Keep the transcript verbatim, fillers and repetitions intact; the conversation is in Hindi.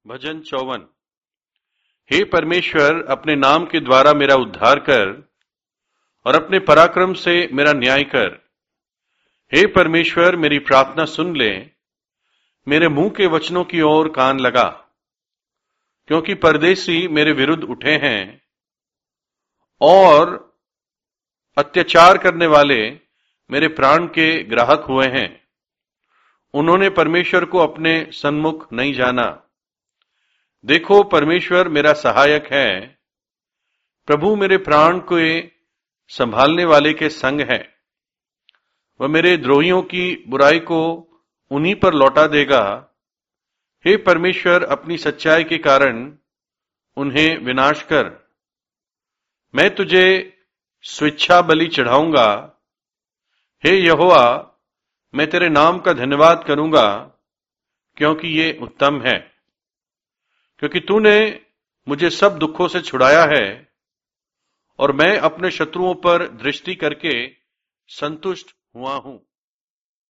भजन चौवन। हे परमेश्वर, अपने नाम के द्वारा मेरा उद्धार कर और अपने पराक्रम से मेरा न्याय कर। हे परमेश्वर, मेरी प्रार्थना सुन ले, मेरे मुंह के वचनों की ओर कान लगा, क्योंकि परदेसी मेरे विरुद्ध उठे हैं और अत्याचार करने वाले मेरे प्राण के ग्राहक हुए हैं। उन्होंने परमेश्वर को अपने सन्मुख नहीं जाना। देखो, परमेश्वर मेरा सहायक है। प्रभु मेरे प्राण को संभालने वाले के संग है। वह मेरे द्रोहियों की बुराई को उन्हीं पर लौटा देगा। हे परमेश्वर, अपनी सच्चाई के कारण उन्हें विनाश कर। मैं तुझे स्वेच्छा बलि चढ़ाऊंगा। हे यहोवा, मैं तेरे नाम का धन्यवाद करूंगा, क्योंकि ये उत्तम है। क्योंकि तूने मुझे सब दुखों से छुड़ाया है और मैं अपने शत्रुओं पर दृष्टि करके संतुष्ट हुआ हूं।